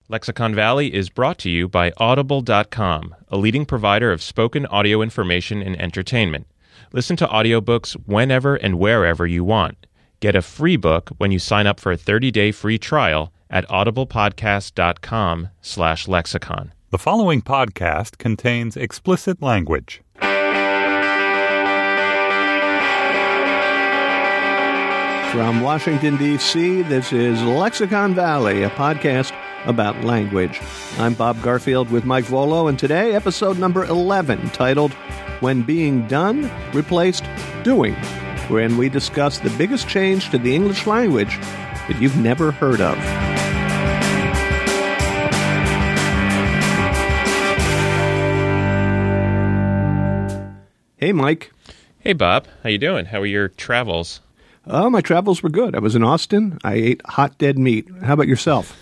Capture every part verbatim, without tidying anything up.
Lexicon Valley is brought to you by Audible dot com, a leading provider of spoken audio information and entertainment. Listen to audiobooks whenever and wherever you want. Get a free book when you sign up for a thirty-day free trial at audiblepodcast.com slash lexicon. The following podcast contains explicit language. From Washington, D C, this is Lexicon Valley, a podcast about language. I'm Bob Garfield with Mike Volo, and today, episode number eleven, titled, When Being Done Replaced Doing, wherein we discuss the biggest change to the English language that you've never heard of. Hey, Mike. Hey, Bob. How you doing? How are your travels? Oh, my travels were good. I was in Austin. I ate hot, dead meat. How about yourself?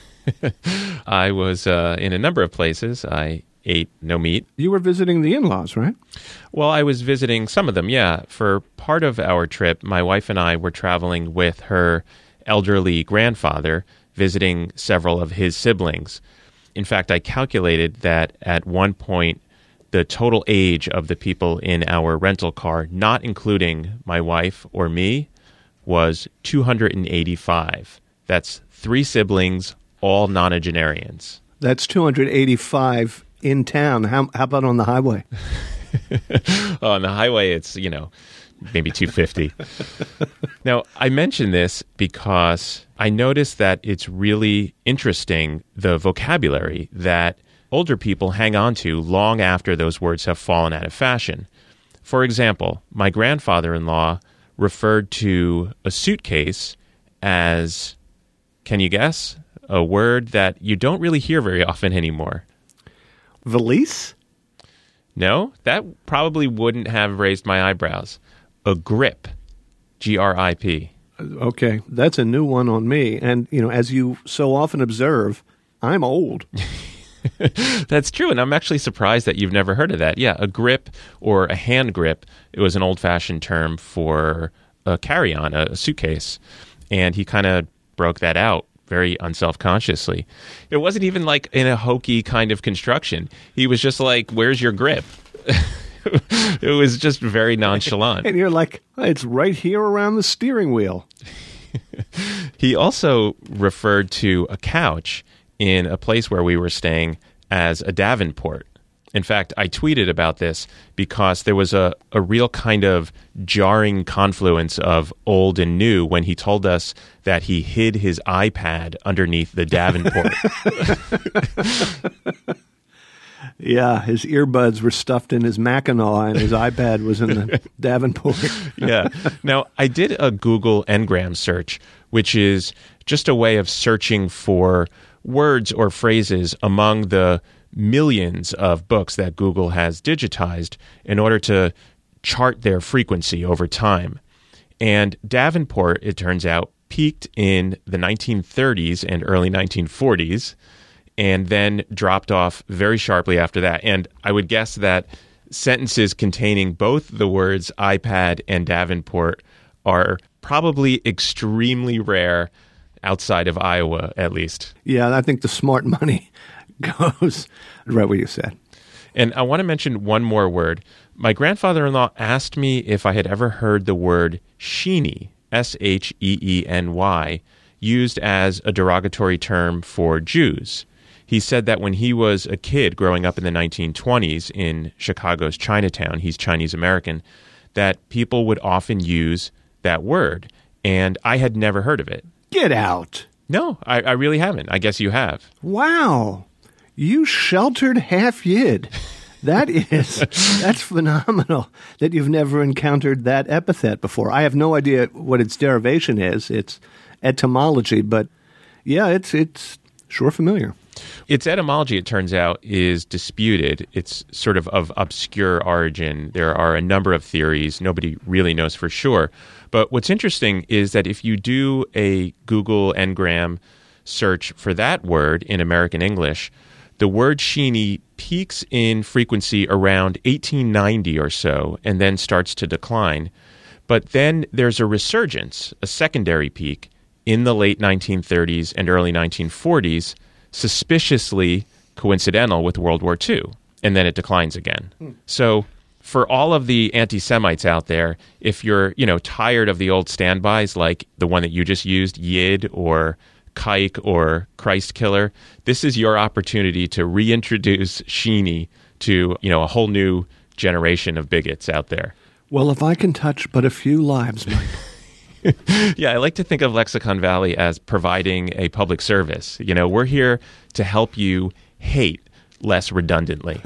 I was uh, in a number of places. I ate no meat. You were visiting the in-laws, right? Well, I was visiting some of them, yeah. For part of our trip, my wife and I were traveling with her elderly grandfather, visiting several of his siblings. In fact, I calculated that at one point, the total age of the people in our rental car, not including my wife or me, was two hundred eighty-five. That's three siblings, all nonagenarians. That's two hundred eighty-five in town. How, how about on the highway? Oh, on the highway, it's, you know, maybe two hundred fifty. Now, I mention this because I noticed that it's really interesting, the vocabulary that older people hang on to long after those words have fallen out of fashion. For example, my grandfather-in-law referred to a suitcase as, can you guess, a word that you don't really hear very often anymore. Valise? No, that probably wouldn't have raised my eyebrows. A grip. G R I P. Okay, that's a new one on me. And, you know, as you so often observe, I'm old. That's true, and I'm actually surprised that you've never heard of that. Yeah, a grip or a hand grip, it was an old-fashioned term for a carry-on, a suitcase, and he kind of broke that out very unselfconsciously. It wasn't even like in a hokey kind of construction. He was just like, where's your grip? It was just very nonchalant. And you're like, it's right here around the steering wheel. He also referred to a couch in a place where we were staying as a Davenport. In fact, I tweeted about this because there was a, a real kind of jarring confluence of old and new when he told us that he hid his iPad underneath the Davenport. Yeah, his earbuds were stuffed in his Mackinac and his iPad was in the Davenport. Yeah. Now, I did a Google Ngram search, which is just a way of searching for words or phrases among the millions of books that Google has digitized in order to chart their frequency over time. And Davenport, it turns out, peaked in the nineteen thirties and early nineteen forties, and then dropped off very sharply after that. And I would guess that sentences containing both the words iPad and Davenport are probably extremely rare outside of Iowa, at least. Yeah, I think the smart money goes right where you said. And I want to mention one more word. My grandfather-in-law asked me if I had ever heard the word sheeny, S H E E N Y, used as a derogatory term for Jews. He said that when he was a kid growing up in the nineteen twenties in Chicago's Chinatown, he's Chinese-American, that people would often use that word, and I had never heard of it. Get out. No, I, I really haven't. I guess you have. Wow. You sheltered half-yid. That is, that's phenomenal that you've never encountered that epithet before. I have no idea what its derivation is. It's etymology, but yeah, it's it's sure familiar. Its etymology, it turns out, is disputed. It's sort of of obscure origin. There are a number of theories. Nobody really knows for sure. But what's interesting is that if you do a Google Ngram search for that word in American English, the word sheeny peaks in frequency around eighteen ninety or so and then starts to decline. But then there's a resurgence, a secondary peak, in the late nineteen thirties and early nineteen forties suspiciously coincidental with World War Two, and then it declines again. Hmm. So for all of the anti-Semites out there, if you're, you know, tired of the old standbys like the one that you just used, Yid or Kike or Christ Killer, this is your opportunity to reintroduce Sheeny to, you know, a whole new generation of bigots out there. Well, if I can touch but a few lives, Mike. Yeah, I like to think of Lexicon Valley as providing a public service. You know, we're here to help you hate less redundantly.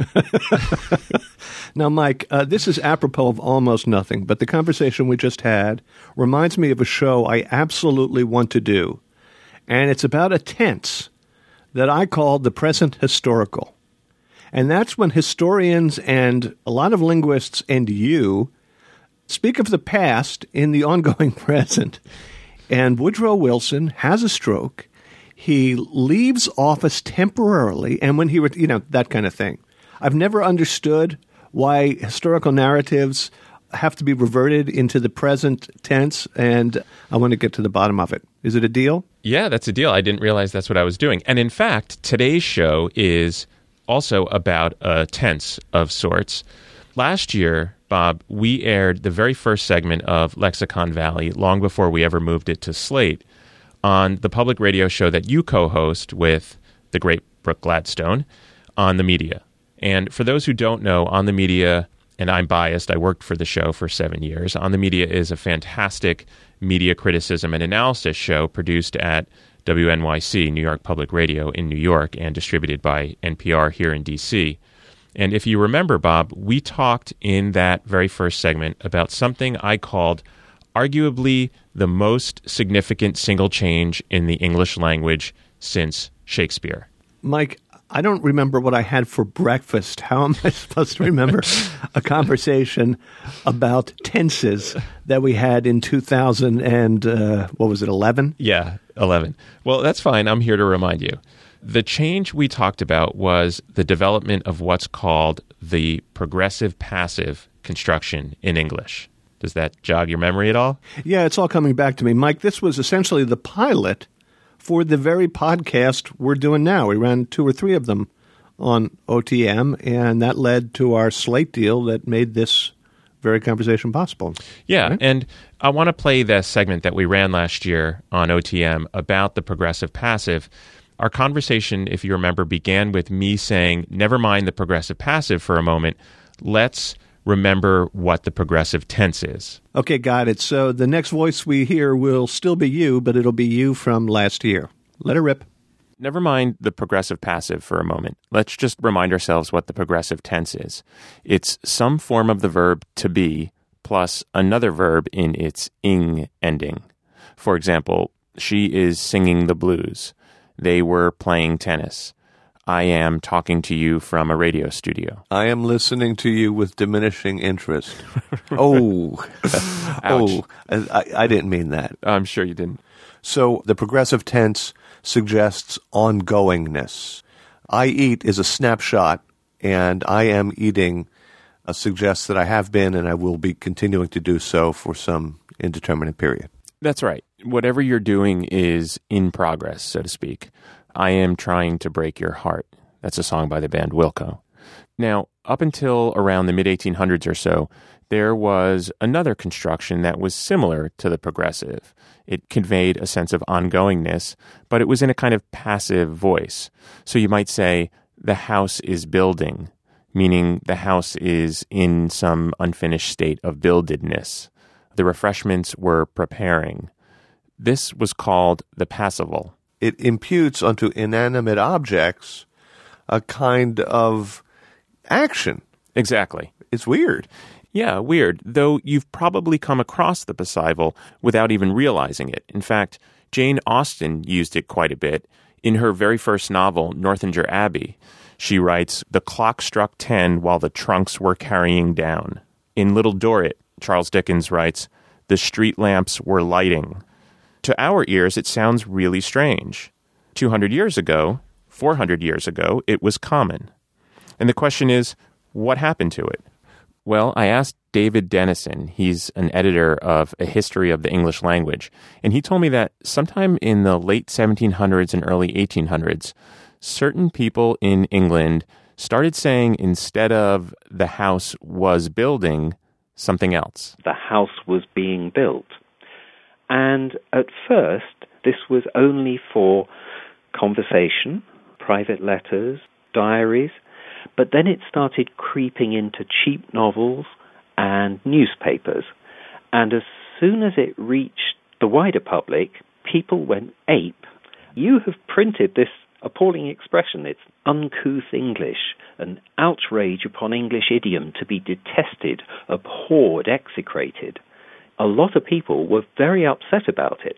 Now, Mike, uh, this is apropos of almost nothing, but the conversation we just had reminds me of a show I absolutely want to do, and it's about a tense that I call the present historical. And that's when historians and a lot of linguists and you speak of the past in the ongoing present. And Woodrow Wilson has a stroke. He leaves office temporarily, and when he, re- you know, that kind of thing. I've never understood why historical narratives have to be reverted into the present tense, and I want to get to the bottom of it. Is it a deal? Yeah, that's a deal. I didn't realize that's what I was doing. And in fact, today's show is also about a tense of sorts. Last year, Bob, we aired the very first segment of Lexicon Valley long before we ever moved it to Slate on the public radio show that you co-host with the great Brooke Gladstone, On the Media. And for those who don't know, On the Media, and I'm biased, I worked for the show for seven years, On the Media is a fantastic media criticism and analysis show produced at W N Y C, New York Public Radio in New York, and distributed by N P R here in D C. And if you remember, Bob, we talked in that very first segment about something I called arguably the most significant single change in the English language since Shakespeare. Mike, I don't remember what I had for breakfast. How am I supposed to remember a conversation about tenses that we had in two thousand and, uh, what was it, eleven? Yeah, eleven. Well, that's fine. I'm here to remind you. The change we talked about was the development of what's called the progressive passive construction in English. Does that jog your memory at all? Yeah, it's all coming back to me. Mike, this was essentially the pilot for the very podcast we're doing now. We ran two or three of them on O T M, and that led to our Slate deal that made this very conversation possible. Yeah, right? And I want to play the segment that we ran last year on O T M about the progressive passive. Our conversation, if you remember, began with me saying, never mind the progressive passive for a moment. Let's remember what the progressive tense is. Okay, got it. So the next voice we hear will still be you, but it'll be you from last year. Let her rip. Never mind the progressive passive for a moment. Let's just remind ourselves what the progressive tense is. It's some form of the verb to be plus another verb in its ing ending. For example, she is singing the blues. They were playing tennis. I am talking to you from a radio studio. I am listening to you with diminishing interest. oh, oh, I, I didn't mean that. I'm sure you didn't. So the progressive tense suggests ongoingness. I eat is a snapshot, and I am eating uh, suggests that I have been and I will be continuing to do so for some indeterminate period. That's right. Whatever you're doing is in progress, so to speak. I am trying to break your heart. That's a song by the band Wilco. Now, up until around the mid eighteen hundreds or so, there was another construction that was similar to the progressive. It conveyed a sense of ongoingness, but it was in a kind of passive voice. So you might say, the house is building, meaning the house is in some unfinished state of buildedness. The refreshments were preparing. This was called the passival. It imputes onto inanimate objects a kind of action. Exactly. It's weird. Yeah, weird, though you've probably come across the passival without even realizing it. In fact, Jane Austen used it quite a bit. In her very first novel, Northanger Abbey, she writes, "The clock struck ten while the trunks were carrying down." In Little Dorrit, Charles Dickens writes, "The street lamps were lighting." To our ears, it sounds really strange. two hundred years ago, four hundred years ago, it was common. And the question is, what happened to it? Well, I asked David Dennison, he's an editor of A History of the English Language, and he told me that sometime in the late seventeen hundreds and early eighteen hundreds, certain people in England started saying instead of the house was building, something else. The house was being built. And at first, this was only for conversation, private letters, diaries, but then it started creeping into cheap novels and newspapers. And as soon as it reached the wider public, people went ape. You have printed this appalling expression. It's uncouth English, an outrage upon English idiom to be detested, abhorred, execrated. A lot of people were very upset about it.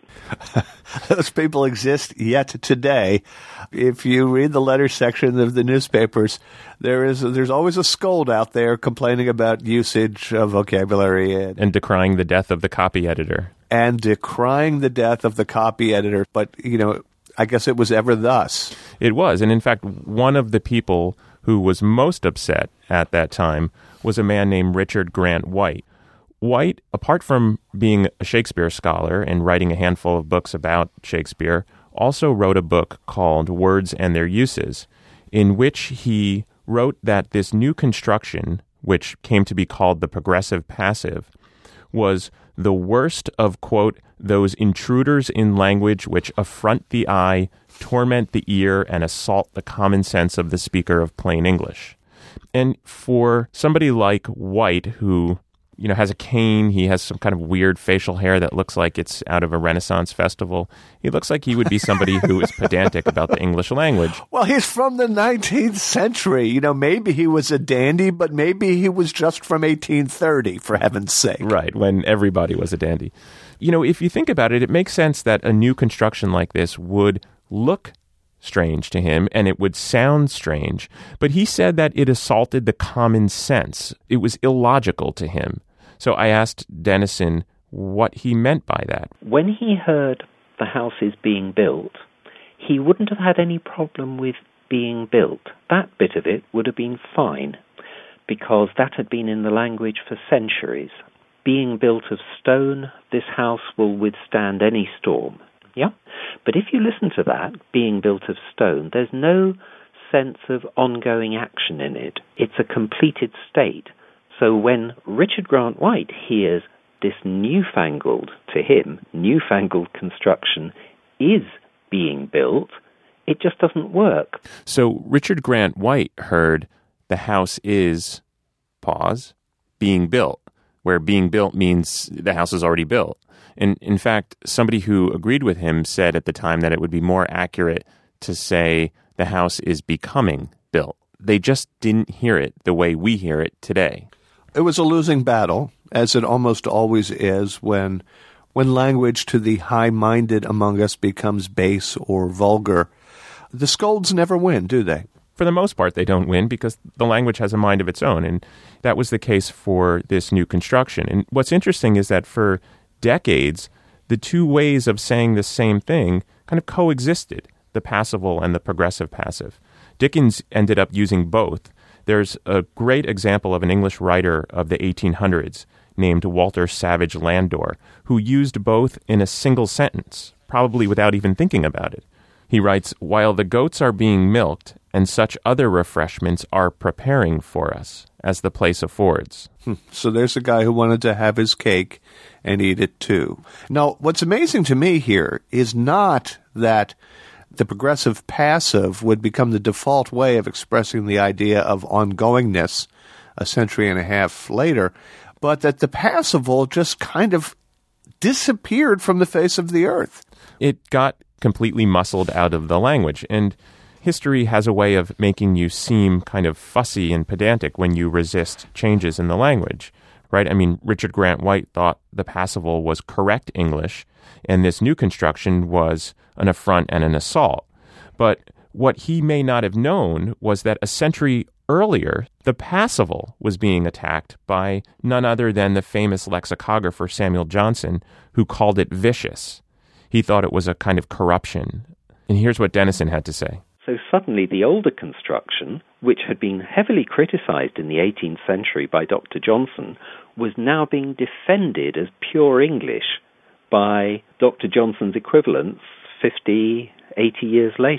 Those people exist yet today. If you read the letter section of the newspapers, there is there's always a scold out there complaining about usage of vocabulary. And, and decrying the death of the copy editor. And decrying the death of the copy editor. But, you know, I guess it was ever thus. It was. And in fact, one of the people who was most upset at that time was a man named Richard Grant White. White, apart from being a Shakespeare scholar and writing a handful of books about Shakespeare, also wrote a book called Words and Their Uses, in which he wrote that this new construction, which came to be called the progressive passive, was the worst of, quote, those intruders in language which affront the eye, torment the ear, and assault the common sense of the speaker of plain English. And for somebody like White, who, you know, has a cane, he has some kind of weird facial hair that looks like it's out of a Renaissance festival. He looks like he would be somebody who is pedantic about the English language. Well, he's from the nineteenth century. You know, maybe he was a dandy, but maybe he was just from eighteen thirty, for heaven's sake. Right, when everybody was a dandy. You know, if you think about it, it makes sense that a new construction like this would look strange to him, and it would sound strange. But he said that it assaulted the common sense. It was illogical to him. So I asked Dennison what he meant by that. When he heard the house is being built, he wouldn't have had any problem with being built. That bit of it would have been fine, because that had been in the language for centuries. Being built of stone, this house will withstand any storm. Yeah? But if you listen to that, being built of stone, there's no sense of ongoing action in it. It's a completed state. So when Richard Grant White hears this newfangled, to him, newfangled construction is being built, it just doesn't work. So Richard Grant White heard the house is, pause, being built, where being built means the house is already built. And in fact, somebody who agreed with him said at the time that it would be more accurate to say the house is becoming built. They just didn't hear it the way we hear it today. It was a losing battle, as it almost always is when when language to the high-minded among us becomes base or vulgar. The scolds never win, do they? For the most part, they don't win because the language has a mind of its own, and that was the case for this new construction. And what's interesting is that for decades, the two ways of saying the same thing kind of coexisted, the passival and the progressive passive. Dickens ended up using both. There's a great example of an English writer of the eighteen hundreds named Walter Savage Landor, who used both in a single sentence, probably without even thinking about it. He writes, "While the goats are being milked, and such other refreshments are preparing for us, as the place affords." Hmm. So there's a guy who wanted to have his cake and eat it too. Now, what's amazing to me here is not that the progressive passive would become the default way of expressing the idea of ongoingness a century and a half later, but that the passival just kind of disappeared from the face of the earth. It got completely muscled out of the language, and history has a way of making you seem kind of fussy and pedantic when you resist changes in the language, right? I mean, Richard Grant White thought the passival was correct English, and this new construction was an affront and an assault. But what he may not have known was that a century earlier, the passival was being attacked by none other than the famous lexicographer Samuel Johnson, who called it vicious. He thought it was a kind of corruption. And here's what Dennison had to say. So suddenly the older construction, which had been heavily criticized in the eighteenth century by Doctor Johnson, was now being defended as pure English by Doctor Johnson's equivalents fifty, eighty years later.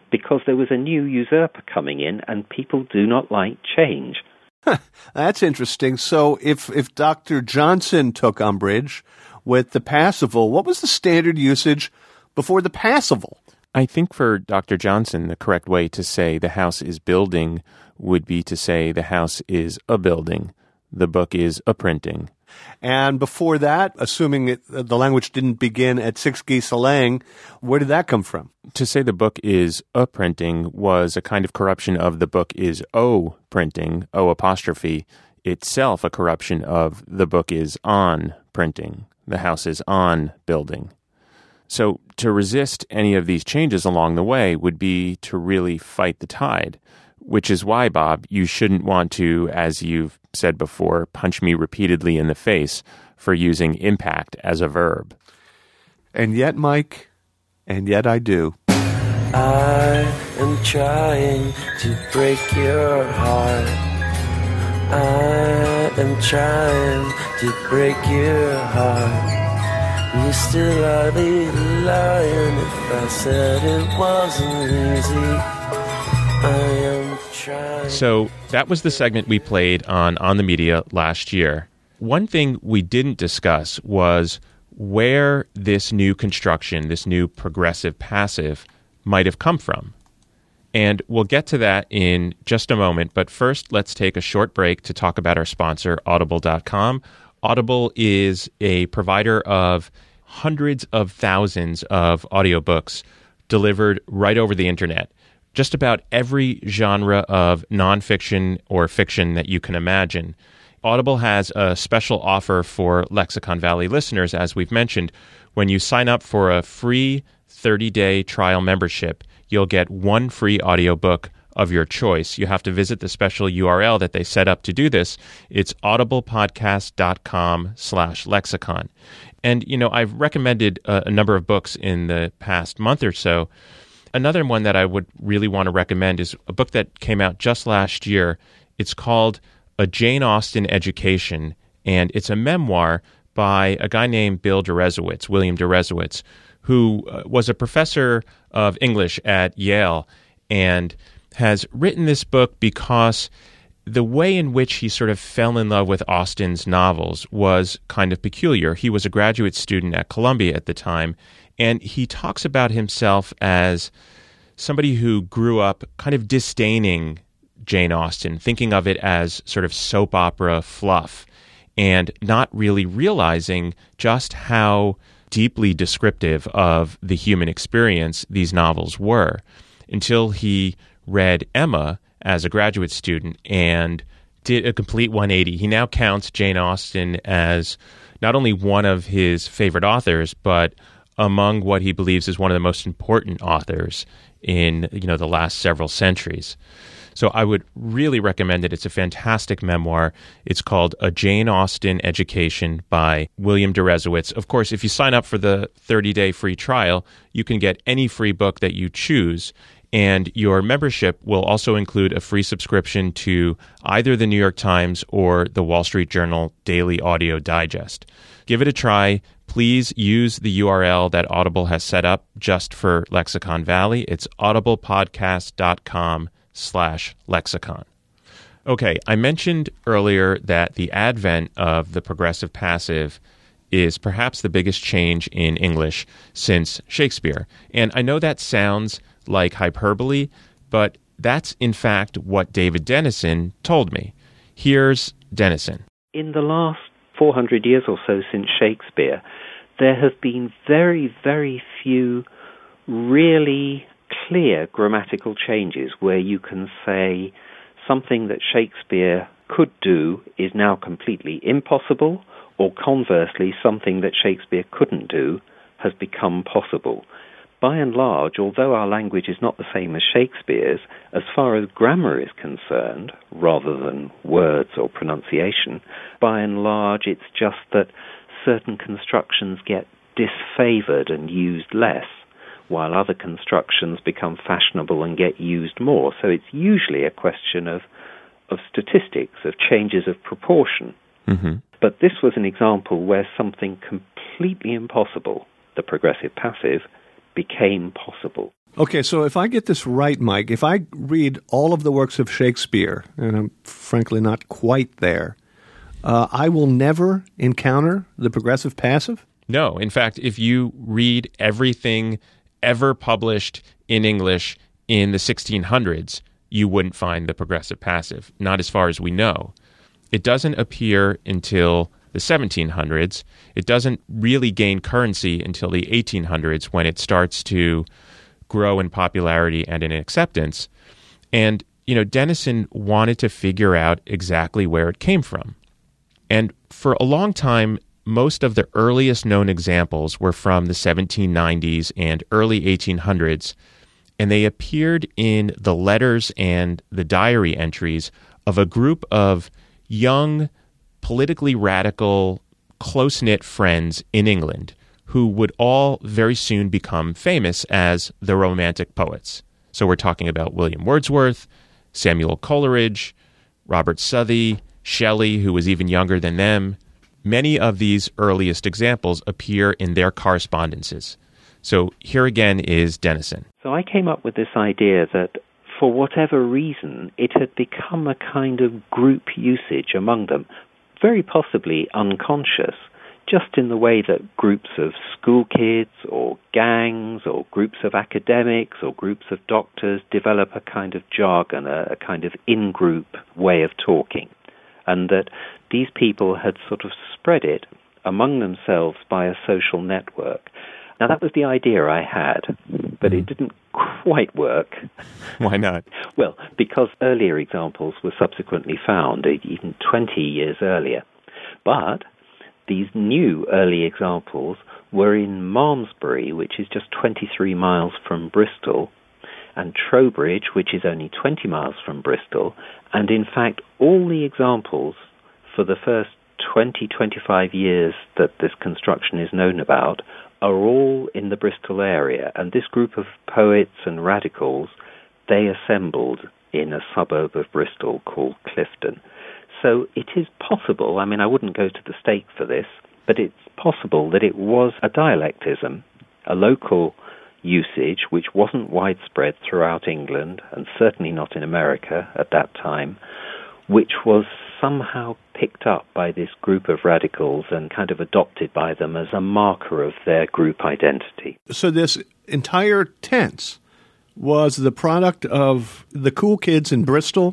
because there was a new usurper coming in, and people do not like change. That's interesting. So if, if Doctor Johnson took umbrage with the passival, what was the standard usage before the passival? I think for Doctor Johnson, the correct way to say the house is building would be to say the house is a building. The book is a printing. And before that, assuming it, the language didn't begin at six geese a laying, where did that come from? To say the book is a printing was a kind of corruption of the book is o printing, o apostrophe, itself a corruption of the book is on printing. The house is on building. So to resist any of these changes along the way would be to really fight the tide, which is why, Bob, you shouldn't want to, as you've said before, punch me repeatedly in the face for using impact as a verb. And yet, Mike, and yet I do. I am trying to break your heart. I am trying to break your heart. You still are the lion if I said it wasn't easy. I am trying. So that was the segment we played on On the Media last year. One thing we didn't discuss was where this new construction, this new progressive passive, might have come from. And we'll get to that in just a moment, but first let's take a short break to talk about our sponsor, Audible dot com. Audible is a provider of hundreds of thousands of audiobooks delivered right over the internet. Just about every genre of nonfiction or fiction that you can imagine. Audible has a special offer for Lexicon Valley listeners, as we've mentioned. When you sign up for a free thirty-day trial membership, you'll get one free audiobook of your choice. You have to visit the special U R L that they set up to do this. It's audiblepodcast.com slash lexicon. And, you know, I've recommended a, a number of books in the past month or so. Another one that I would really want to recommend is a book that came out just last year. It's called A Jane Austen Education, and it's a memoir by a guy named Bill Deresiewicz, William Deresiewicz, who uh, was a professor of English at Yale and has written this book because the way in which he sort of fell in love with Austen's novels was kind of peculiar. He was a graduate student at Columbia at the time, and he talks about himself as somebody who grew up kind of disdaining Jane Austen, thinking of it as sort of soap opera fluff, and not really realizing just how deeply descriptive of the human experience these novels were, until he read Emma as a graduate student and did a complete one eighty. He now counts Jane Austen as not only one of his favorite authors, but among what he believes is one of the most important authors in, you know, the last several centuries. So I would really recommend it. It's a fantastic memoir. It's called A Jane Austen Education by William Deresiewicz. Of course, if you sign up for the thirty-day free trial, you can get any free book that you choose. And your membership will also include a free subscription to either the New York Times or the Wall Street Journal Daily Audio Digest. Give it a try. Please use the U R L that Audible has set up just for Lexicon Valley. It's audiblepodcast.com slash lexicon. Okay, I mentioned earlier that the advent of the progressive passive is perhaps the biggest change in English since Shakespeare. And I know that sounds like hyperbole, but that's in fact what David Dennison told me. Here's Dennison. In the last four hundred years or so since Shakespeare, there have been very, very few really clear grammatical changes where you can say something that Shakespeare could do is now completely impossible, or conversely, something that Shakespeare couldn't do has become possible. By and large, although our language is not the same as Shakespeare's, as far as grammar is concerned, rather than words or pronunciation, by and large it's just that certain constructions get disfavored and used less, while other constructions become fashionable and get used more. So it's usually a question of, of statistics, of changes of proportion. Mm-hmm. But this was an example where something completely impossible, the progressive passive, became possible. Okay, so if I get this right, Mike, if I read all of the works of Shakespeare, and I'm frankly not quite there, uh, I will never encounter the progressive passive? No. In fact, if you read everything ever published in English in the sixteen hundreds, you wouldn't find the progressive passive, not as far as we know. It doesn't appear until the seventeen hundreds. It doesn't really gain currency until the eighteen hundreds when it starts to grow in popularity and in acceptance. And, you know, Denison wanted to figure out exactly where it came from. And for a long time, most of the earliest known examples were from the seventeen nineties and early eighteen hundreds, and they appeared in the letters and the diary entries of a group of young, politically radical, close-knit friends in England who would all very soon become famous as the Romantic poets. So we're talking about William Wordsworth, Samuel Coleridge, Robert Southey, Shelley, who was even younger than them. Many of these earliest examples appear in their correspondences. So here again is Denison. So I came up with this idea that for whatever reason, it had become a kind of group usage among them, very possibly unconscious, just in the way that groups of school kids or gangs or groups of academics or groups of doctors develop a kind of jargon, a, a kind of in-group way of talking, and that these people had sort of spread it among themselves by a social network. Now, that was the idea I had, but it didn't quite work. Why not? Well, because earlier examples were subsequently found, even twenty years earlier. But these new early examples were in Malmesbury, which is just twenty-three miles from Bristol, and Trowbridge, which is only twenty miles from Bristol. And in fact, all the examples for the first twenty, twenty-five years that this construction is known about are all in the Bristol area. And this group of poets and radicals, they assembled in a suburb of Bristol called Clifton. So it is possible, I mean, I wouldn't go to the stake for this, but it's possible that it was a dialectism, a local usage which wasn't widespread throughout England, and certainly not in America at that time, which was somehow picked up by this group of radicals and kind of adopted by them as a marker of their group identity. So this entire tense was the product of the cool kids in Bristol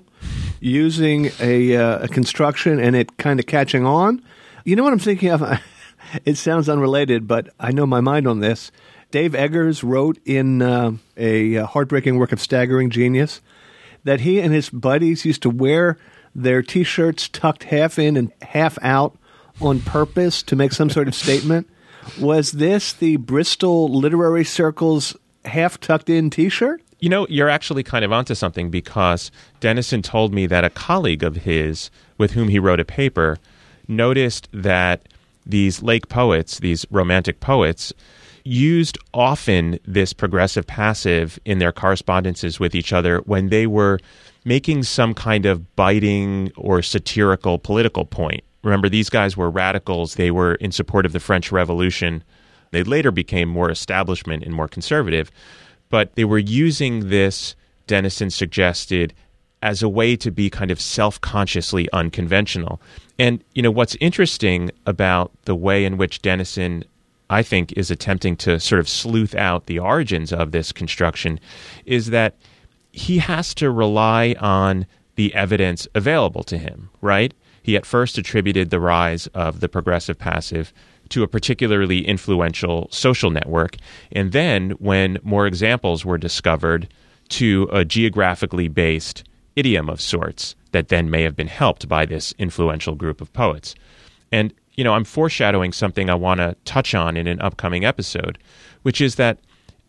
using a, uh, a construction and it kind of catching on. You know what I'm thinking of? It sounds unrelated, but I know my mind on this. Dave Eggers wrote in uh, a heartbreaking work of staggering genius that he and his buddies used to wear their T-shirts tucked half in and half out on purpose to make some sort of statement. Was this the Bristol Literary Circle's half-tucked-in T-shirt? You know, you're actually kind of onto something, because Denison told me that a colleague of his with whom he wrote a paper noticed that these Lake poets, these Romantic poets, used often this progressive passive in their correspondences with each other when they were making some kind of biting or satirical political point. Remember, these guys were radicals. They were in support of the French Revolution. They later became more establishment and more conservative. But they were using this, Denison suggested, as a way to be kind of self-consciously unconventional. And, you know, what's interesting about the way in which Denison, I think, is attempting to sort of sleuth out the origins of this construction is that he has to rely on the evidence available to him, right? He at first attributed the rise of the progressive passive to a particularly influential social network, and then, when more examples were discovered, to a geographically based idiom of sorts that then may have been helped by this influential group of poets. And, you know, I'm foreshadowing something I want to touch on in an upcoming episode, which is that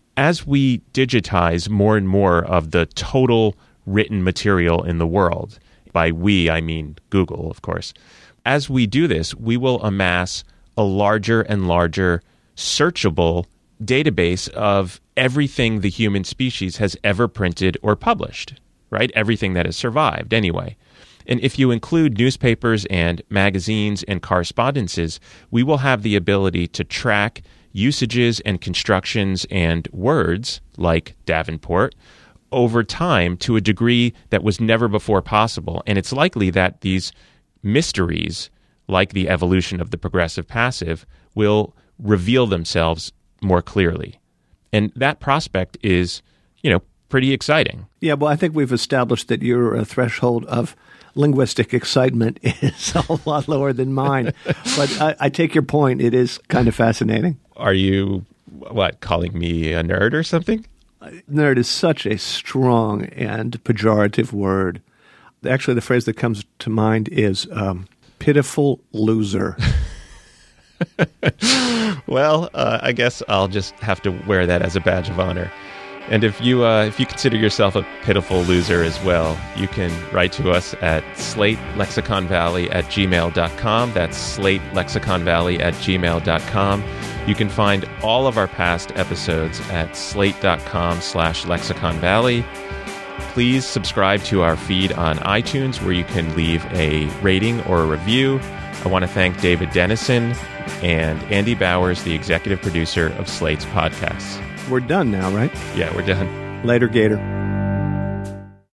as we digitize more and more of the total written material in the world, by we, I mean Google, of course, as we do this, we will amass a larger and larger searchable database of everything the human species has ever printed or published, right? Everything that has survived anyway. And if you include newspapers and magazines and correspondences, we will have the ability to track usages and constructions and words, like Davenport, over time to a degree that was never before possible. And it's likely that these mysteries, like the evolution of the progressive passive, will reveal themselves more clearly. And that prospect is, you know, pretty exciting. Yeah, well, I think we've established that your uh, threshold of linguistic excitement is a lot lower than mine. But I, I take your point. It is kind of fascinating. Are you, what, calling me a nerd or something? Nerd is such a strong and pejorative word. Actually, the phrase that comes to mind is um, pitiful loser. Well, uh, I guess I'll just have to wear that as a badge of honor. And if you uh, if you consider yourself a pitiful loser as well, you can write to us at slate lexicon valley at gmail dot com. That's slate lexicon valley at gmail dot com. You can find all of our past episodes at slate.com slash lexicon valley. Please subscribe to our feed on iTunes, where you can leave a rating or a review. I want to thank David Dennison and Andy Bowers, the executive producer of Slate's podcasts. We're done now, right? Yeah, we're done. Later, Gator.